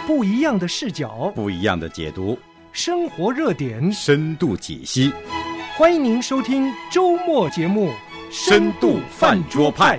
不一样的视角， 不一样的解读， 生活热点， 深度解析。 欢迎您收听周末节目《 深度饭桌派》。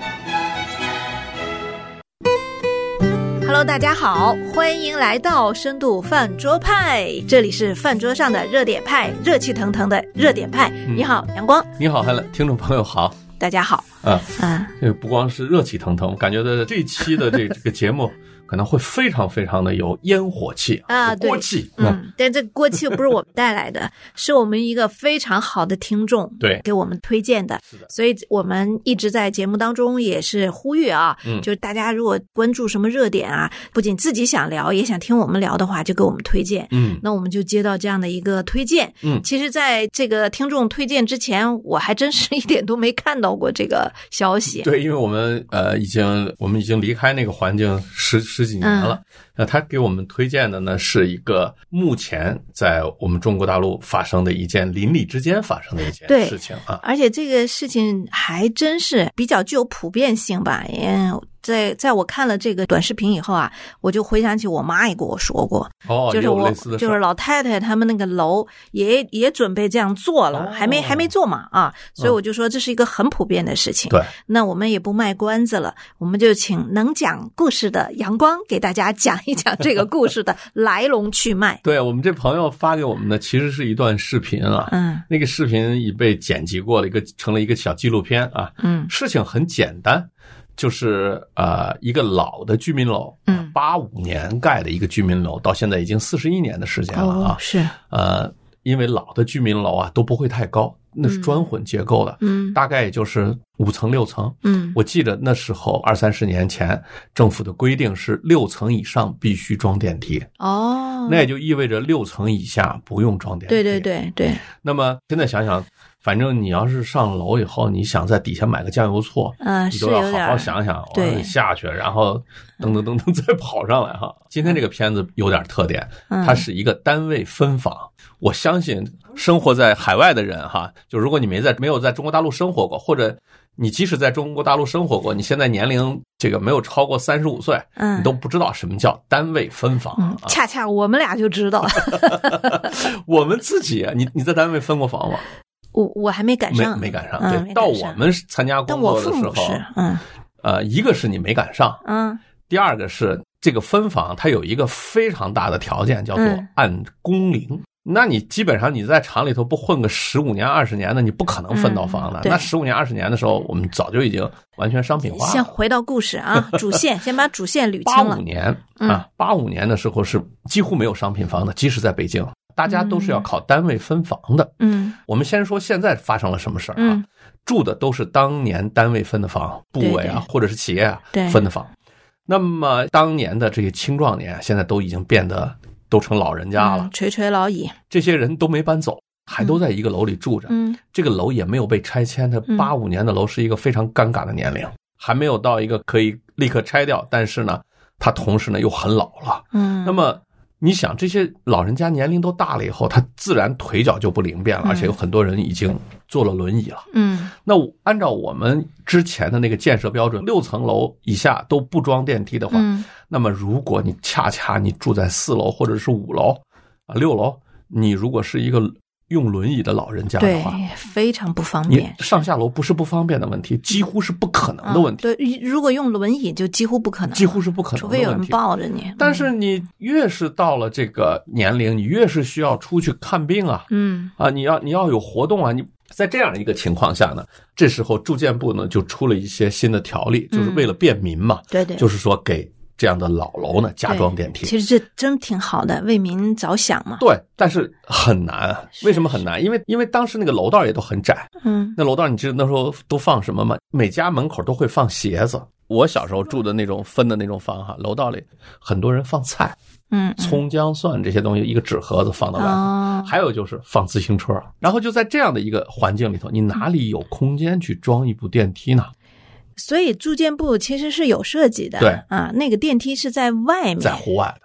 Hello， 大家好，欢迎来到深度饭桌派，这里是饭桌上的热点派，热气腾腾的热点派。你好，阳光。 你好，汉乐，听众朋友好， 大家好。 这不光是热气腾腾，感觉的这一期的这个节目可能会非常非常的有烟火气啊，锅气。 但这锅气不是我们带来的，是我们一个非常好的听众对给我们推荐的。 是的， 所以我们一直在节目当中也是呼吁啊，就是大家如果关注什么热点啊，不仅自己想聊，也想听我们聊的话，就给我们推荐。那我们就接到这样的一个推荐。其实在这个听众推荐之前，我还真是一点都没看到过这个消息。 对，因为我们已经离开那个环境十几年了。那他给我们推荐的呢，是一个目前在我们中国大陆发生的一件邻里之间发生的一件事情啊。 而且这个事情还真是比较具有普遍性吧。在我看了这个短视频以后啊，我就回想起我妈也跟我说过，就是老太太他们那个楼也准备这样做了，还没做嘛啊，所以我就说这是一个很普遍的事情。 对， 那我们也不卖关子了，我们就请能讲故事的阳光给大家讲一讲这个故事的来龙去脉。 对，我们这朋友发给我们的其实是一段视频啊，那个视频已被剪辑过了，成了一个小纪录片啊。事情很简单。就是一个老的居民楼，85年盖的一个居民楼，到现在已经41年的时间了啊。 是因为老的居民楼啊都不会太高，那是砖混结构的，大概也就是5层6层。我记得那时候20-30年前，政府的规定是6层以上必须装电梯。那也就意味着6层以下不用装电梯。 对。 那么现在想想。反正你要是上楼以后，你想在底下买个酱油醋，你都要好好想想，得下去，然后噔再跑上来哈。今天这个片子有点特点，它是一个单位分房。我相信生活在海外的人哈，就如果你没有在中国大陆生活过，或者你即使在中国大陆生活过，你现在年龄这个没有超过35岁，你都不知道什么叫单位分房。 恰恰我们俩就知道。 我们自己，你在单位分过房吗？ 我还没赶上， 没赶上。对，到我们参加工作的时候，一个是你没赶上，第二个是这个分房它有一个非常大的条件，叫做按工龄。那你基本上你在厂里头不混个15年20年的，你不可能分到房的。那15年20年的时候，我们早就已经完全商品化了。 先回到故事啊，主线先把主线捋清了。 85年的时候是几乎没有商品房的，即使在北京。大家都是要靠单位分房的。我们先说现在发生了什么事啊？住的都是当年单位分的房，部委啊或者是企业啊分的房。那么当年的这些青壮年现在都已经变得都成老人家了， 垂垂老矣。 这些人都没搬走，还都在一个楼里住着。这个楼也没有被拆迁，它85年的楼是一个非常尴尬的年龄，还没有到一个可以立刻拆掉，但是呢它同时呢又很老了。那么你想这些老人家年龄都大了以后，他自然腿脚就不灵便了，而且有很多人已经坐了轮椅了。那按照我们之前的那个建设标准，6层楼以下都不装电梯的话，那么如果你恰恰你住在4楼或者是5楼6楼，你如果是一个用轮椅的老人家的话， 对，非常不方便。 你上下楼不是不方便的问题，几乎是不可能的问题。 对，如果用轮椅就几乎不可能， 几乎是不可能的问题， 除非有人抱着你。 但是你越是到了这个年龄，你越是需要出去看病啊，你要有活动啊。你在这样一个情况下呢，这时候住建部呢就出了一些新的条例，就是为了便民嘛。对，就是说给这样的老楼呢加装电梯。 其实这真挺好的，为民着想嘛。 对，但是很难。为什么很难？因为当时那个楼道也都很窄。那楼道你知道那时候都放什么吗？每家门口都会放鞋子。我小时候住的那种分的那种房哈，楼道里很多人放菜。葱姜蒜这些东西一个纸盒子放到外面，还有就是放自行车。然后就在这样的一个环境里头，你哪里有空间去装一部电梯呢？ 所以住建部其实是有设计的。 对那个电梯是在外面， 在户外的。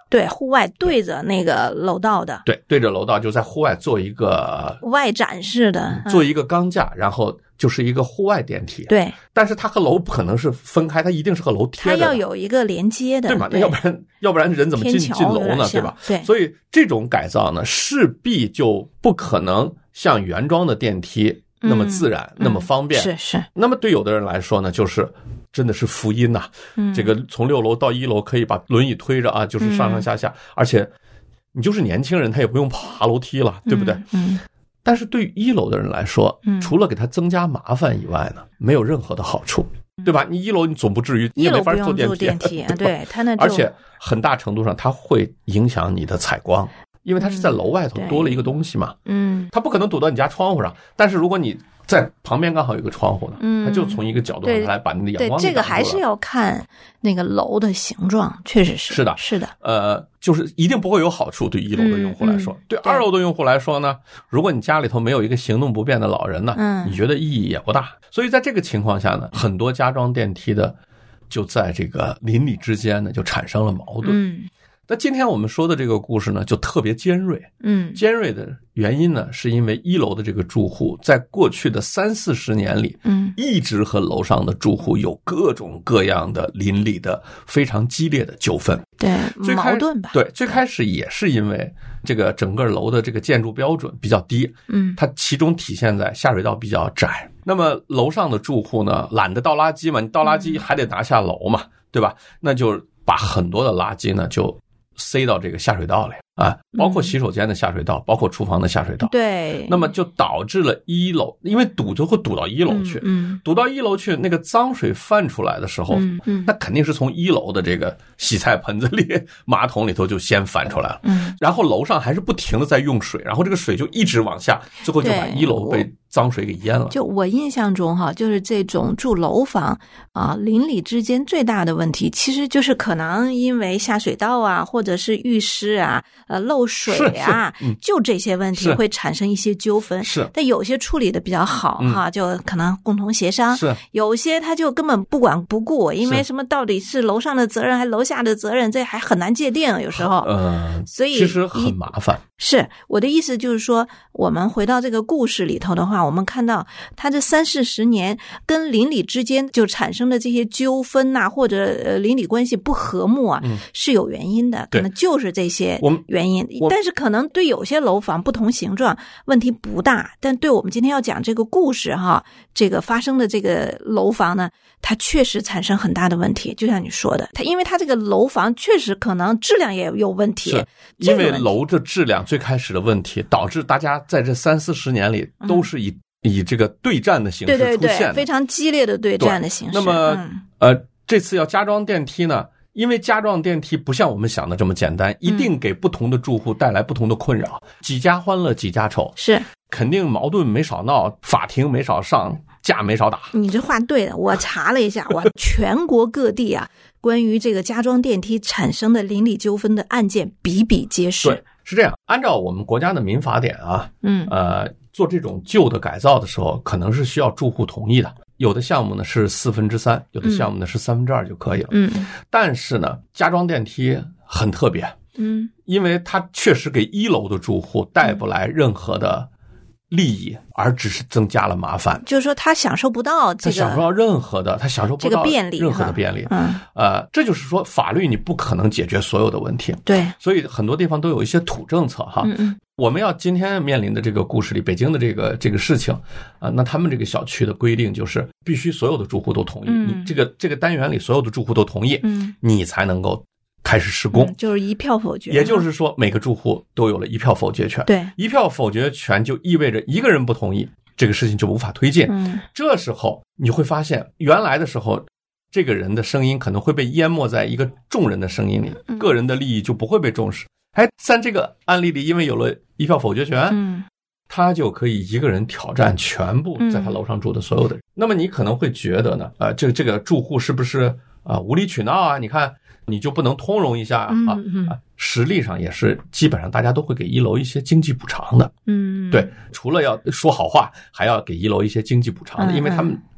对，户外对着那个楼道的， 对，对着楼道就在户外做一个外展示的， 做一个钢架，然后就是一个户外电梯。 对， 但是它和楼不可能是分开，它一定是和楼贴的， 它要有一个连接的， 对嘛？那要不然人怎么进楼呢？对吧？ 对， 所以这种改造呢，势必就不可能像原装的电梯那么自然，那么方便。 是。 那么对有的人来说呢，就是真的是福音呐。这个从6楼到1楼可以把轮椅推着啊，就是上上下下，而且你就是年轻人，他也不用爬楼梯了，对不对？但是对于1楼的人来说，除了给他增加麻烦以外呢，没有任何的好处，对吧？你1楼你总不至于你也没法坐电梯， 对，他那而且很大程度上它会影响你的采光。因为它是在楼外头多了一个东西嘛，它不可能堵到你家窗户上，但是如果你在旁边刚好有个窗户呢，它就从一个角度上来把你的阳光。 对，这个还是要看那个楼的形状，确实是。 是的。就是一定不会有好处对1楼的用户来说，对2楼的用户来说呢，如果你家里头没有一个行动不便的老人呢，你觉得意义也不大。所以在这个情况下呢，很多加装电梯的就在这个邻里之间呢就产生了矛盾。那今天我们说的这个故事呢，就特别尖锐。尖锐的原因呢，是因为1楼的这个住户在过去的30-40年里，一直和楼上的住户有各种各样的邻里的非常激烈的纠纷。 对，矛盾吧。 对，最开始也是因为这个整个楼的这个建筑标准比较低，它其中体现在下水道比较窄。那么楼上的住户呢，懒得倒垃圾嘛，你倒垃圾还得拿下楼嘛，对吧？那就把很多的垃圾呢就塞到这个下水道里啊，包括洗手间的下水道，包括厨房的下水道。 对， 那么就导致了1楼，因为堵就会堵到1楼去，堵到1楼去，那个脏水泛出来的时候，那肯定是从1楼的这个洗菜盆子里、马桶里头就先泛出来了，然后楼上还是不停的在用水，然后这个水就一直往下，最后就把1楼被脏水给淹了。 就我印象中哈，就是这种住楼房啊，邻里之间最大的问题，其实就是可能因为下水道啊，或者是浴室啊，漏水啊，就这些问题会产生一些纠纷。但有些处理的比较好哈，就可能共同协商。有些他就根本不管不顾，因为什么到底是楼上的责任还是楼下的责任，这还很难界定，有时候。所以其实很麻烦。 是我的意思就是说，我们回到这个故事里头的话，我们看到他这30-40年跟邻里之间就产生的这些纠纷呐，或者邻里关系不和睦啊，是有原因的，可能就是这些原因。但是可能对有些楼房不同形状问题不大，但对我们今天要讲这个故事哈，这个发生的这个楼房呢，它确实产生很大的问题。就像你说的，因为它这个楼房确实可能质量也有问题， 因为楼的质量最开始的问题，导致大家在这30-40年里都是以这个对战的形式出现的， 对，非常激烈的对战的形式。 那么这次要加装电梯呢，因为加装电梯不像我们想的这么简单，一定给不同的住户带来不同的困扰，几家欢乐几家愁， 是肯定矛盾没少闹，法庭没少上，架没少打。 你这话对的，我查了一下，全国各地啊，关于这个加装电梯产生的邻里纠纷的案件比比皆是。 对，是这样。按照我们国家的民法典啊，做这种旧的改造的时候，可能是需要住户同意的。有的项目呢是3/4，有的项目呢是2/3就可以了。但是呢，加装电梯很特别，因为它确实给1楼的住户带不来任何的利益，而只是增加了麻烦。 就是说他享受不到这个， 他享受不到任何的，他享受不到任何的便利。这就是说法律你不可能解决所有的问题。 对， 所以很多地方都有一些土政策哈。我们要今天面临的这个故事里，北京的这个事情那他们这个小区的规定就是必须所有的住户都同意，你这个单元里所有的住户都同意，你才能够开始施工， 就是一票否决。 也就是说，每个住户都有了一票否决权。 对， 一票否决权就意味着一个人不同意，这个事情就无法推进。这时候你会发现，原来的时候，这个人的声音可能会被淹没在一个众人的声音里，个人的利益就不会被重视。在这个案例里，因为有了一票否决权，他就可以一个人挑战全部在他楼上住的所有的人。那么你可能会觉得呢，这个住户是不是无理取闹啊？你看。你就不能通融一下啊？实力上也是基本上大家都会给1楼一些经济补偿的。对，除了要说好话，还要给1楼一些经济补偿的，因为他们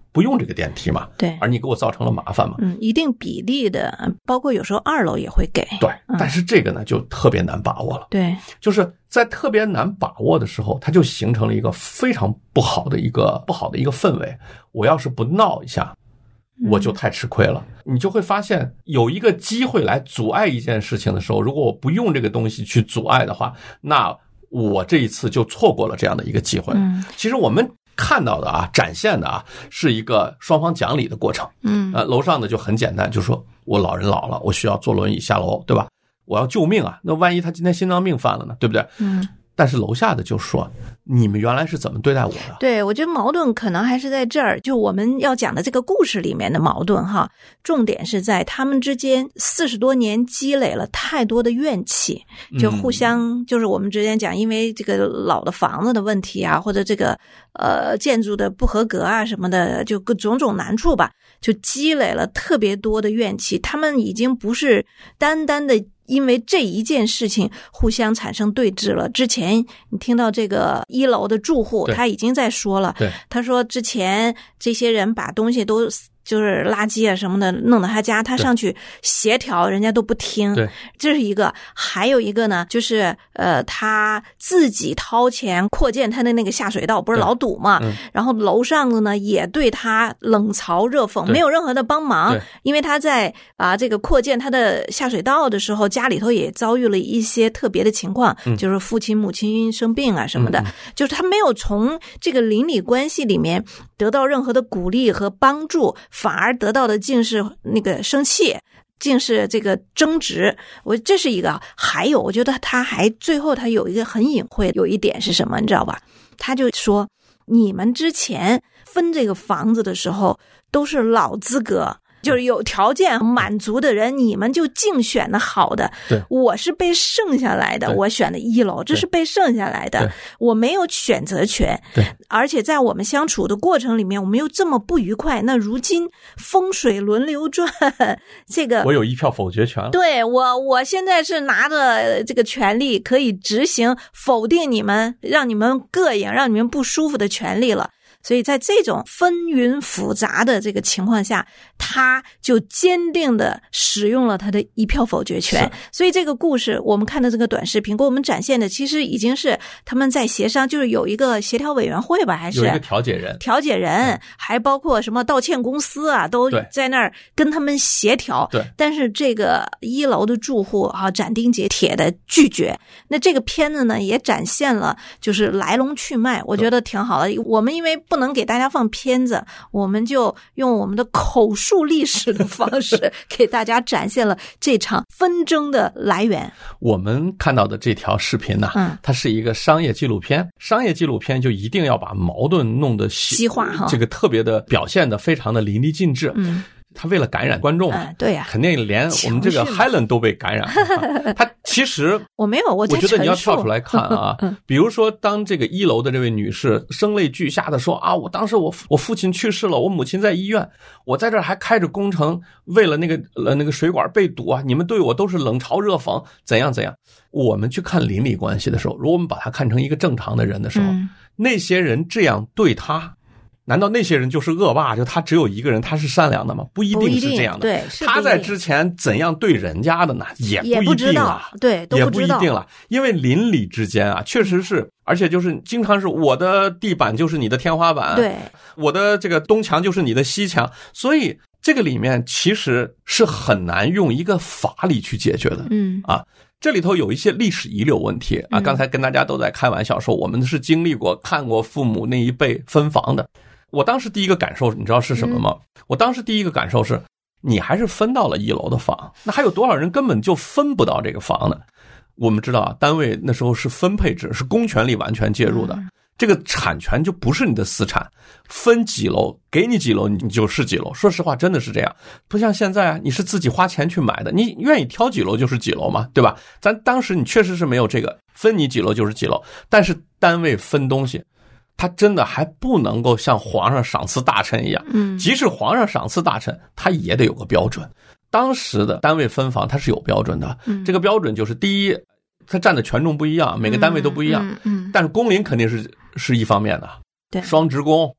不用这个电梯嘛， 对， 而你给我造成了麻烦嘛， 一定比例的，包括有时候2楼也会给， 对，但是这个呢就特别难把握了， 对， 就是在特别难把握的时候，它就形成了一个非常不好的一个氛围。我要是不闹一下，我就太吃亏了。你就会发现有一个机会来阻碍一件事情的时候，如果我不用这个东西去阻碍的话，那我这一次就错过了这样的一个机会。其实我们看到的展现的是一个双方讲理的过程。楼上的就很简单，就说我老人老了，我需要坐轮椅下楼，对吧？我要救命啊！那万一他今天心脏病犯了呢，对不对？但是楼下的就说你们原来是怎么对待我的？ 对，我觉得矛盾可能还是在这儿，就我们要讲的这个故事里面的矛盾哈，重点是在他们之间40多年积累了太多的怨气，就互相就是我们之前讲，因为这个老的房子的问题啊，或者这个建筑的不合格啊什么的，就各种种难处吧，就积累了特别多的怨气。他们已经不是单单的因为这一件事情互相产生对峙了。之前你听到这个1楼的住户他已经在说了，他说之前这些人把东西都就是垃圾啊什么的弄到他家，他上去协调人家都不听， 对， 这是一个。还有一个呢，就是他自己掏钱扩建他的那个下水道，不是老堵嘛，然后楼上的呢也对他冷嘲热讽，没有任何的帮忙，因为他在这个扩建他的下水道的时候，家里头也遭遇了一些特别的情况，就是父亲母亲生病啊什么的，就是他没有从这个邻里关系里面得到任何的鼓励和帮助，反而得到的竟是那个生气，竟是这个争执。这是一个。还有我觉得他还最后他有一个很隐晦，有一点是什么你知道吧？他就说你们之前分这个房子的时候都是老资格，就是有条件满足的人，你们就竞选的好的。 对， 我是被剩下来的，我选的1楼，这是被剩下来的，我没有选择权。 对， 而且在我们相处的过程里面，我们又这么不愉快。那如今风水轮流转，这个我有1票否决权了。 对，我现在是拿着这个权利可以执行否定你们，让你们膈应，让你们不舒服的权利了。所以在这种纷纭复杂的这个情况下，他就坚定的使用了他的1票否决权。所以这个故事我们看的这个短视频给我们展现的其实已经是他们在协商，就是有一个协调委员会吧，还是有一个调解人， 还包括什么道歉公司啊，都在那儿跟他们协调。 对， 但是这个1楼的住户斩钉截铁的拒绝。那这个片子呢也展现了就是来龙去脉，我觉得挺好的。我们因为不能给大家放片子，我们就用我们的口述历史的方式给大家展现了这场纷争的来源。 我们看到的这条视频呢，它是一个商业纪录片，商业纪录片就一定要把矛盾弄得细化哈， 这个特别的表现的非常的淋漓尽致。他为了感染观众， 对呀， 肯定连我们这个 Helen 都被感染了。他其实我没有，我觉得你要跳出来看啊。比如说，当这个1楼的这位女士声泪俱下的说我当时我父亲去世了，我母亲在医院，我在这儿还开着工程，为了那个水管被堵你们对我都是冷嘲热讽，怎样怎样。我们去看邻里关系的时候，如果我们把他看成一个正常的人的时候，那些人这样对他，难道那些人就是恶霸？就他只有一个人他是善良的吗？不一定是这样的。 对， 他在之前怎样对人家的呢？也不一定了。 对， 也不一定了。因为邻里之间确实是，而且就是经常是我的地板就是你的天花板， 对， 我的这个东墙就是你的西墙，所以这个里面其实是很难用一个法理去解决的。这里头有一些历史遗留问题刚才跟大家都在开玩笑说，我们是经历过看过父母那一辈分房的。我当时第一个感受你知道是什么吗？我当时第一个感受是，你还是分到了1楼的房，那还有多少人根本就分不到这个房呢？我们知道单位那时候是分配制，是公权力完全介入的，这个产权就不是你的私产，分几楼给你几楼你就是几楼。说实话真的是这样，不像现在你是自己花钱去买的，你愿意挑几楼就是几楼嘛，对吧？咱当时你确实是没有这个分你几楼就是几楼，但是单位分东西他真的还不能够像皇上赏赐大臣一样，即使皇上赏赐大臣他也得有个标准。当时的单位分房它是有标准的，这个标准就是第一，它占的权重不一样，每个单位都不一样，但是工龄肯定是一方面的， 对， 双职工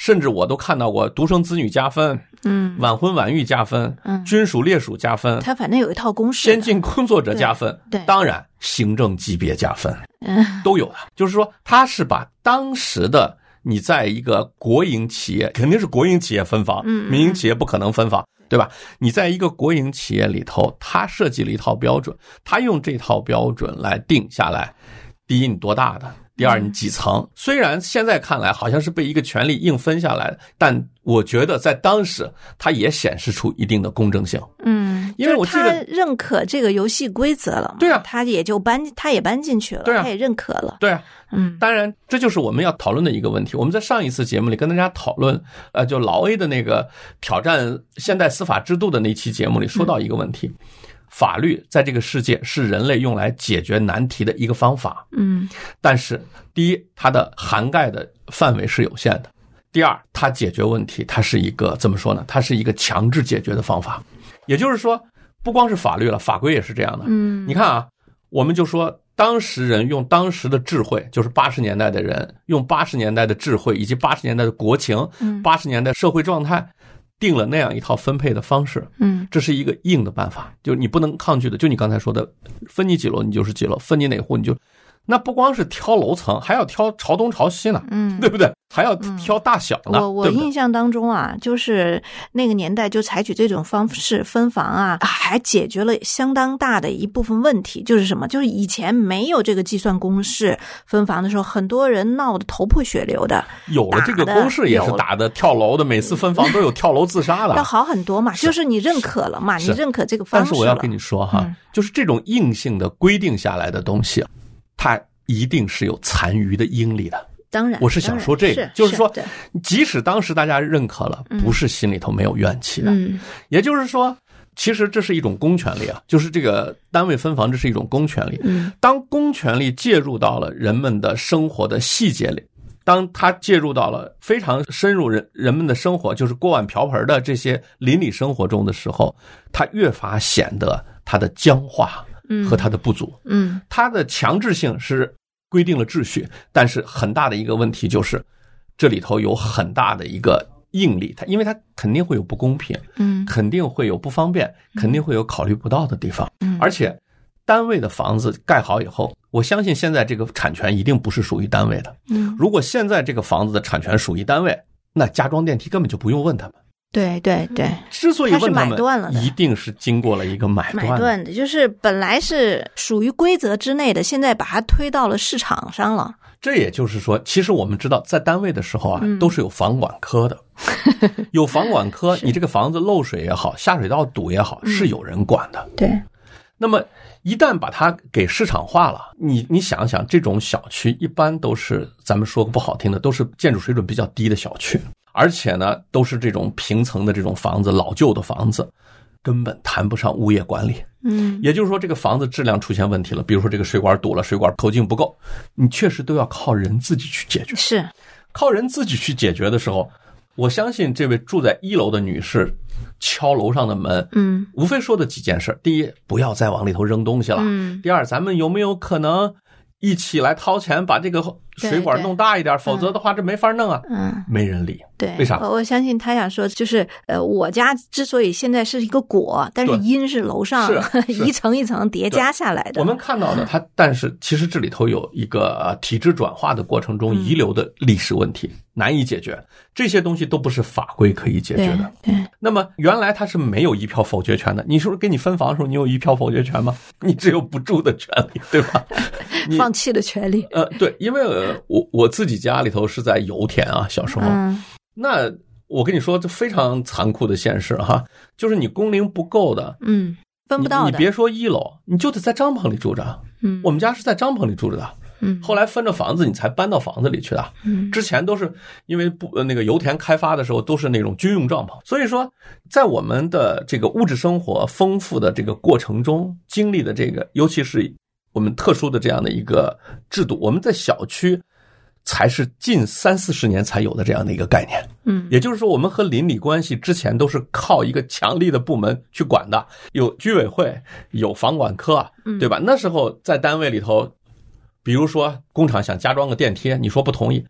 甚至我都看到过独生子女加分，晚婚晚育加分，军属烈属加分， 他反正有一套公式， 先进工作者加分， 对， 当然行政级别加分，都有的。就是说，他是把当时的你在一个国营企业，肯定是国营企业分房，民营企业不可能分房，对吧？你在一个国营企业里头，他设计了一套标准，他用这套标准来定下来，第一你多大的，第二你几层。虽然现在看来好像是被一个权力硬分下来的，但我觉得在当时它也显示出一定的公正性。因为我记得他认可这个游戏规则了嘛， 对啊， 他也搬进去了， 对啊， 他也认可了， 对啊，当然这就是我们要讨论的一个问题。我们在上一次节目里跟大家讨论，就老 A 的那个挑战现代司法制度的那期节目里说到一个问题。法律在这个世界是人类用来解决难题的一个方法，但是第一，它的涵盖的范围是有限的；第二，它解决问题，它是一个怎么说呢？它是一个强制解决的方法。也就是说，不光是法律了，法规也是这样的。你看啊，我们就说当时人用当时的智慧，就是80年代的人用80年代的智慧以及80年代的国情，80年代社会状态。定了那样一套分配的方式，这是一个硬的办法，就你不能抗拒的。就你刚才说的，分你几楼你就是几楼，分你哪户你就，那不光是挑楼层，还要挑朝东朝西呢，对不对？还要挑大小呢。 我印象当中啊，就是那个年代就采取这种方式分房啊，还解决了相当大的一部分问题。就是什么？就是以前没有这个计算公式分房的时候，很多人闹得头破血流的。 有了这个公式也是打的跳楼的，每次分房都有跳楼自杀的。 要好很多嘛，就是你认可了嘛，你认可这个方式了。 但是我要跟你说哈，就是这种硬性的规定下来的东西，它一定是有残余的阴力的。 当然， 我是想说这个，就是说，即使当时大家认可了，不是心里头没有怨气的。也就是说，其实这是一种公权力啊，就是这个单位分房，这是一种公权力。当公权力介入到了人们的生活的细节里，当它介入到了非常深入人们的生活，就是锅碗瓢盆的这些邻里生活中的时候，它越发显得它的僵化和它的不足。它的强制性是规定了秩序，但是很大的一个问题就是这里头有很大的一个应力，因为它肯定会有不公平，肯定会有不方便，肯定会有考虑不到的地方。而且单位的房子盖好以后，我相信现在这个产权一定不是属于单位的。如果现在这个房子的产权属于单位，那加装电梯根本就不用问他们。 对对对， 之所以问他们， 一定是经过了一个买断的，就是本来是属于规则之内的，现在把它推到了市场上了。 这也就是说，其实我们知道，在单位的时候啊，都是有房管科的，有房管科，你这个房子漏水也好，下水道堵也好，是有人管的。 对。 那么一旦把它给市场化了，你想想，这种小区一般都是，咱们说个不好听的，都是建筑水准比较低的小区。而且呢，都是这种平层的这种房子，老旧的房子，根本谈不上物业管理。也就是说，这个房子质量出现问题了，比如说这个水管堵了，水管口径不够，你确实都要靠人自己去解决。 是， 靠人自己去解决的时候，我相信这位住在1楼的女士敲楼上的门，无非说的几件事：第一，不要再往里头扔东西了；第二，咱们有没有可能一起来掏钱把这个水管弄大一点，否则的话这没法弄啊。没人理。 对， 为啥？ 我相信他想说，就是我家之所以现在是一个果，但是因是楼上一层一层叠加下来的。 我们看到的它，但是其实这里头有一个体制转化的过程中遗留的历史问题，难以解决。这些东西都不是法规可以解决的。 对。 那么原来它是没有一票否决权的。你说给你分房的时候，你有一票否决权吗？你只有不住的权利，对吧？ 放弃的权利。 对，因为我自己家里头是在油田啊，小时候。那我跟你说，这非常残酷的现实哈，就是你工龄不够的， 分不到的。 你别说1楼，你就得在帐篷里住着。我们家是在帐篷里住着的。后来分着房子，你才搬到房子里去的。之前都是因为那个油田开发的时候都是那种军用帐篷，所以说在我们的这个物质生活丰富的这个过程中经历的这个，尤其是我们特殊的这样的一个制度，我们在小区才是近30-40年才有的这样的一个概念。也就是说，我们和邻里关系之前都是靠一个强力的部门去管的，有居委会，有房管科，对吧？那时候在单位里头，比如说工厂想加装个电梯，你说不同意，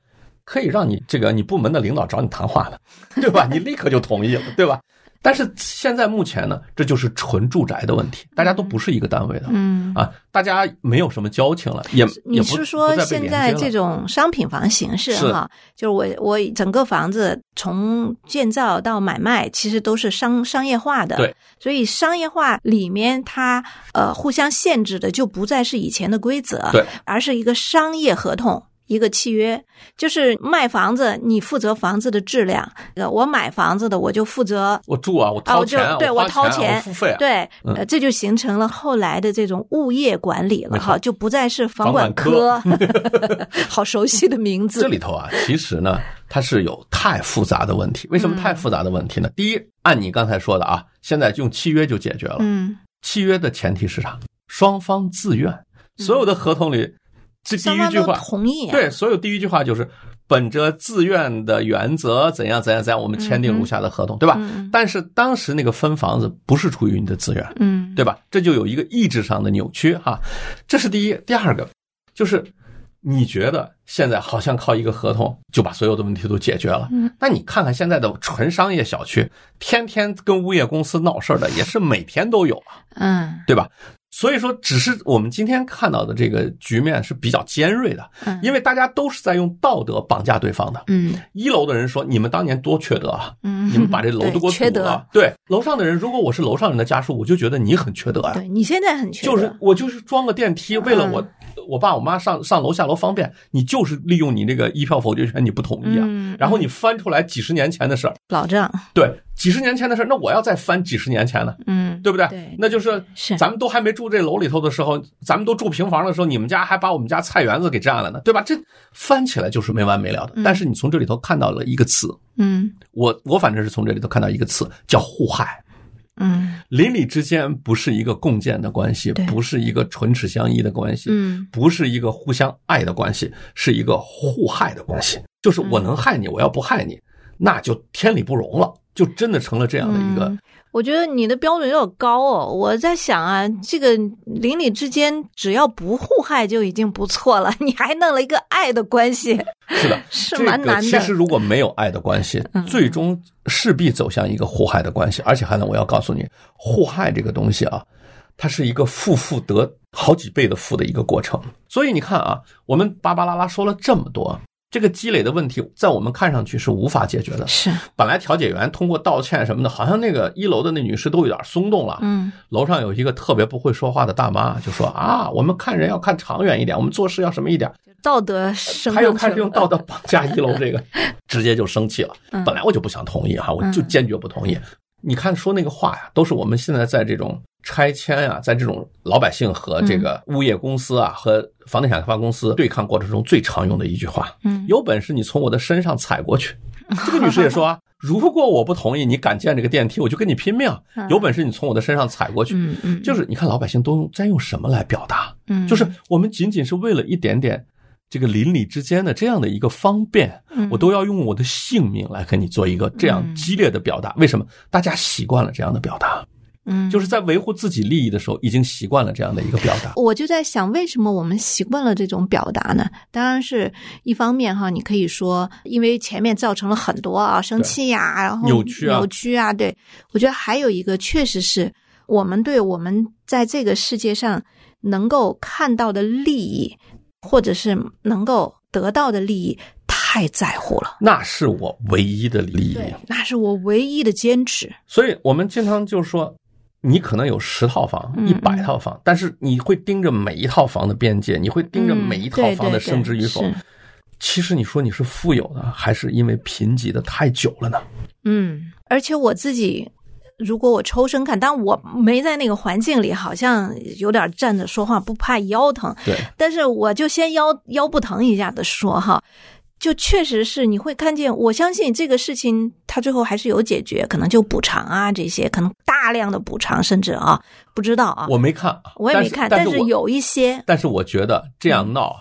可以让你你部门的领导找你谈话的，对吧？你立刻就同意了，对吧？但是现在目前呢，这就是纯住宅的问题，大家都不是一个单位的，大家没有什么交情了， 你是说现在这种商品房形式哈，就是我整个房子从建造到买卖，其实都是商业化的， 对， 所以商业化里面它互相限制的就不再是以前的规则， 对， 而是一个商业合同。一个契约，就是卖房子你负责房子的质量，我买房子的我就负责我住啊，我掏钱， 对，我掏钱， 我付费， 对，这就形成了后来的这种物业管理了哈，就不再是房管科，好熟悉的名字。 这里头啊，其实呢，它是有太复杂的问题。为什么太复杂的问题呢？第一，按你刚才说的啊，现在用契约就解决了。契约的前提是啥？双方自愿，所有的合同里。这第一句话同意， 对，所有第一句话就是本着自愿的原则怎样，我们签订如下的合同，对吧？但是当时那个分房子不是出于你的自愿，对吧？这就有一个意志上的扭曲哈，这是第一。第二个就是你觉得现在好像靠一个合同就把所有的问题都解决了，那你看看现在的纯商业小区，天天跟物业公司闹事的也是每天都有啊，对吧？所以说只是我们今天看到的这个局面是比较尖锐的，因为大家都是在用道德绑架对方的。一楼的人说你们当年多缺德啊，你们把这楼都给我堵了。对，楼上的人，如果我是楼上人的家属，我就觉得你很缺德啊。 对，你现在很缺德。 就是我就是装个电梯，为了我爸我妈上楼下楼方便，你就是利用你这个一票否决权你不同意啊，然后你翻出来几十年前的事儿， 老账。 对，几十年前的事儿，那我要再翻几十年前的，对不对？ 对， 那就是咱们都还没住这楼里头的时候，咱们都住平房的时候，你们家还把我们家菜园子给占了呢，对吧？这翻起来就是没完没了的。但是你从这里头看到了一个词，我反正是从这里头看到一个词叫互害。邻里之间不是一个共建的关系，不是一个唇齿相依的关系，不是一个互相爱的关系，是一个互害的关系。就是我能害你，我要不害你，那就天理不容了，就真的成了这样的一个。 我觉得你的标准有点高哦，我在想啊，这个邻里之间只要不互害就已经不错了，你还弄了一个爱的关系， 是的， 是蛮难的。 其实如果没有爱的关系，最终势必走向一个互害的关系。而且还能，我要告诉你，互害这个东西啊，它是一个负得好几倍的负的一个过程。所以你看啊，我们巴巴拉拉说了这么多。这个积累的问题在我们看上去是无法解决的。 是， 本来调解员通过道歉什么的，好像那个一楼的那女士都有点松动了。楼上有一个特别不会说话的大妈就说啊，我们看人要看长远一点，我们做事要什么一点， 道德升。 还有开始用道德绑架一楼这个，直接就生气了。本来我就不想同意哈，我就坚决不同意。你看说那个话呀，都是我们现在在这种拆迁啊，在这种老百姓和这个物业公司啊和房地产开发公司对抗过程中最常用的一句话。有本事你从我的身上踩过去。这个女士也说啊，如果我不同意你敢建这个电梯，我就跟你拼命。有本事你从我的身上踩过去。就是你看老百姓都在用什么来表达？就是我们仅仅是为了一点点这个邻里之间的这样的一个方便，我都要用我的性命来跟你做一个这样激烈的表达。为什么？大家习惯了这样的表达。就是在维护自己利益的时候已经习惯了这样的一个表达。 我就在想，为什么我们习惯了这种表达呢？当然是一方面哈，你可以说因为前面造成了很多啊生气呀，然后扭曲啊。对，我觉得还有一个确实是我们对我们在这个世界上能够看到的利益，或者是能够得到的利益太在乎了。 那是我唯一的利益， 那是我唯一的坚持。 所以我们经常就说，你可能有10套房100套房，但是你会盯着每一套房的边界，你会盯着每一套房的升值与否。其实你说你是富有的，还是因为贫瘠的太久了呢？ 而且我自己如果我抽身看，但我没在那个环境里，好像有点站着说话不怕腰疼。 对， 但是我就先腰不疼一下的说哈，就确实是你会看见，我相信这个事情它最后还是有解决，可能就补偿啊这些，可能大量的补偿，甚至啊不知道啊， 我没看， 我也没看，但是有一些， 但是我觉得这样闹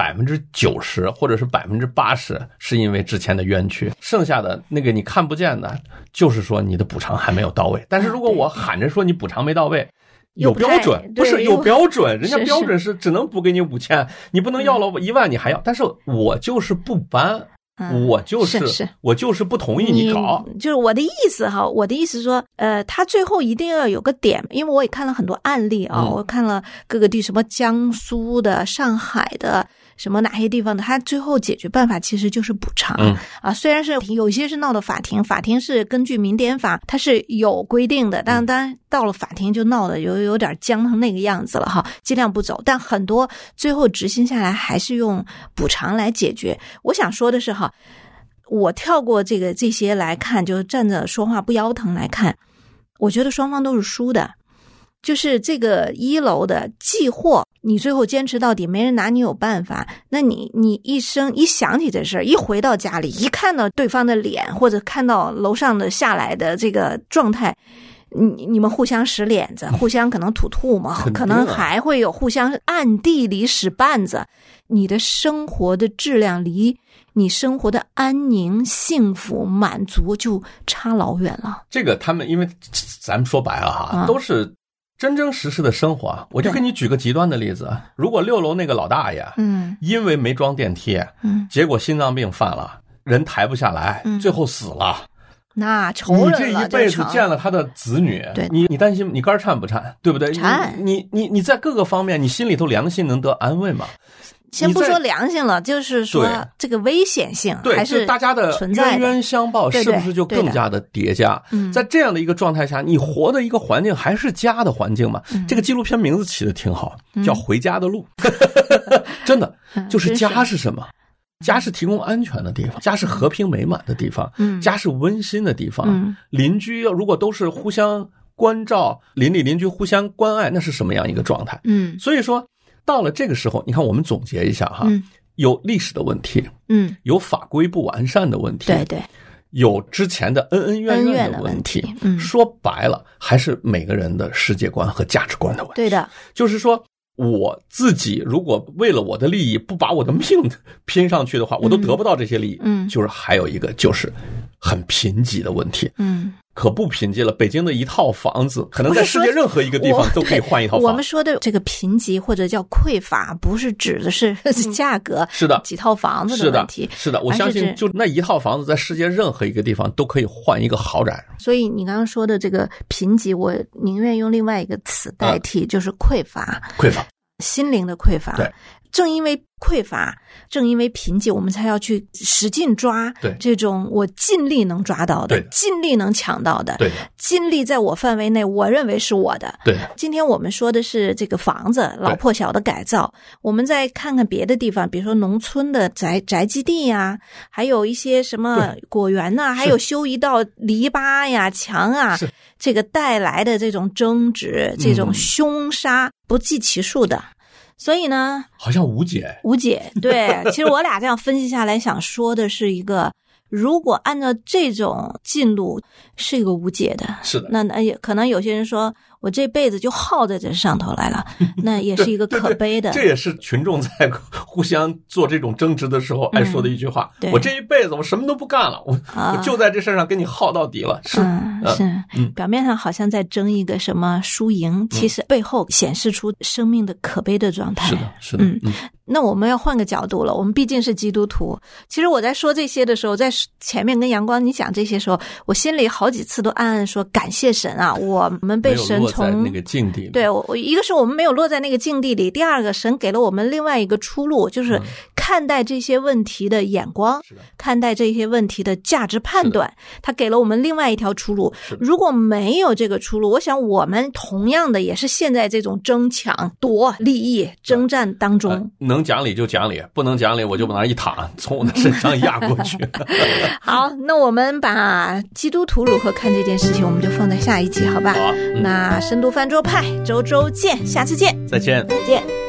90%或者是80%是因为之前的冤屈，剩下的那个你看不见的，就是说你的补偿还没有到位。但是如果我喊着说你补偿没到位，有标准，不是有标准，人家标准是只能补给你5000，你不能要了1万你还要。但是我就是不搬， 我就是不同意你搞， 就是我的意思哈，我的意思说，他最后一定要有个点，因为我也看了很多案例啊，我看了各个地，什么江苏的、上海的，什么哪些地方的，他最后解决办法其实就是补偿虽然是有一些是闹到法庭，法庭是根据民典法它是有规定的，但当然到了法庭就闹得有点僵成那个样子了哈，尽量不走，但很多最后执行下来还是用补偿来解决。我想说的是哈，我跳过这些来看，就站着说话不腰疼来看，我觉得双方都是输的。就是这个1楼的寄货，你最后坚持到底，没人拿你有办法，那你一想起这事儿，一回到家里，一看到对方的脸，或者看到楼上的下来的这个状态，你们互相使脸子，互相可能吐沫，可能还会有互相暗地里使绊子，你的生活的质量离你生活的安宁、幸福、满足就差老远了。 这个他们因为咱们说白了哈，都是真真实实的生活。我就给你举个极端的例子，如果6楼那个老大爷因为没装电梯结果心脏病犯了，人抬不下来最后死了， 那仇人了， 你这一辈子见了他的子女，你担心你肝颤不颤，对不对？ 颤。 你在各个方面你心里头良心能得安慰吗？ 先不说良心了，就是说这个危险性还是大家的冤冤相报，是不是就更加的叠加？在这样的一个状态下，你活的一个环境还是家的环境嘛？这个纪录片名字起的挺好，叫《回家的路》。真的，就是家是什么？家是提供安全的地方，家是和平美满的地方，家是温馨的地方。邻居如果都是互相关照，邻里邻居互相关爱，那是什么样一个状态？所以说到了这个时候，你看我们总结一下哈，有历史的问题，有法规不完善的问题， 对， 有之前的恩恩怨怨的问题，说白了还是每个人的世界观和价值观的问题。 对的， 就是说我自己如果为了我的利益不把我的命拼上去的话，我都得不到这些利益。就是还有一个就是很贫瘠的问题。可不贫瘠了，北京的一套房子可能在世界任何一个地方都可以换一套房。 我们说的这个贫瘠或者叫匮乏，不是指的是价格， 是的， 几套房子的问题。 是的，我相信就那一套房子在世界任何一个地方都可以换一个豪宅。 所以你刚刚说的这个贫瘠，我宁愿用另外一个词代替，就是匮乏，心灵的匮乏。 对。 正因为匮乏，正因为贫瘠，我们才要去使劲抓这种我尽力能抓到的，尽力能抢到的，尽力在我范围内我认为是我的。 对， 今天我们说的是这个房子老破小的改造，我们再看看别的地方，比如说农村的宅基地呀，还有一些什么果园呐，还有修一道篱笆呀、墙啊，这个带来的这种争执、这种凶杀不计其数的。所以呢， 好像无解。 对，其实我俩这样分析下来，想说的是一个，如果按照这种进路，是一个无解的。 是的， 那也可能有些人说，我这辈子就耗在这上头来了，那也是一个可悲的。 这也是群众在互相做这种争执的时候爱说的一句话。我这一辈子我什么都不干了，我就在这事上跟你耗到底了。是， 表面上好像在争一个什么输赢，其实背后显示出生命的可悲的状态。 是的。 那我们要换个角度了，我们毕竟是基督徒。其实我在说这些的时候，在前面跟阳光你讲这些时候，我心里好几次都暗暗说感谢神啊，我们被神从那个境地里。 对，一个是我们没有落在那个境地里，第二个神给了我们另外一个出路，就是看待这些问题的眼光，看待这些问题的价值判断，他给了我们另外一条出路。如果没有这个出路，我想我们同样的也是陷在这种争抢夺利益征战当中。 能讲理就讲理，不能讲理我就往那一躺，从我的身上压过去。 好，那我们把基督徒如何看这件事情，我们就放在下一集，好吧？ 好， 那深度饭桌派，周周见，下次见， 再见。